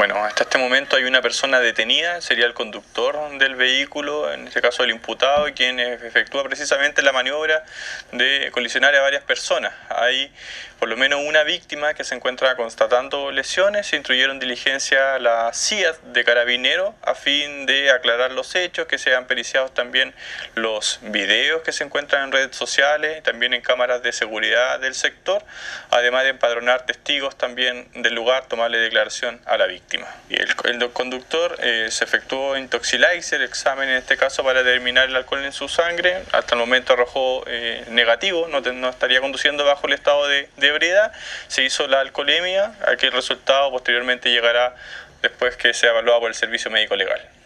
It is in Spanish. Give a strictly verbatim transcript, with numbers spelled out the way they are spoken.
Bueno, hasta este momento hay una persona detenida, sería el conductor del vehículo, en este caso el imputado, quien efectúa precisamente la maniobra de colisionar a varias personas. Hay por lo menos una víctima que se encuentra constatando lesiones. Se instruyeron diligencia a la C I A D de Carabineros a fin de aclarar los hechos, que sean periciados también los videos que se encuentran en redes sociales, también en cámaras de seguridad del sector, además de empadronar testigos también del lugar, tomarle declaración a la víctima. Y el, el conductor eh, se efectuó intoxilizer, examen en este caso para determinar el alcohol en su sangre. Hasta el momento arrojó eh, negativo, no, te, no estaría conduciendo bajo el estado de, de ebriedad. Se hizo la alcoholemia, aquel resultado posteriormente llegará después que sea evaluado por el servicio médico legal.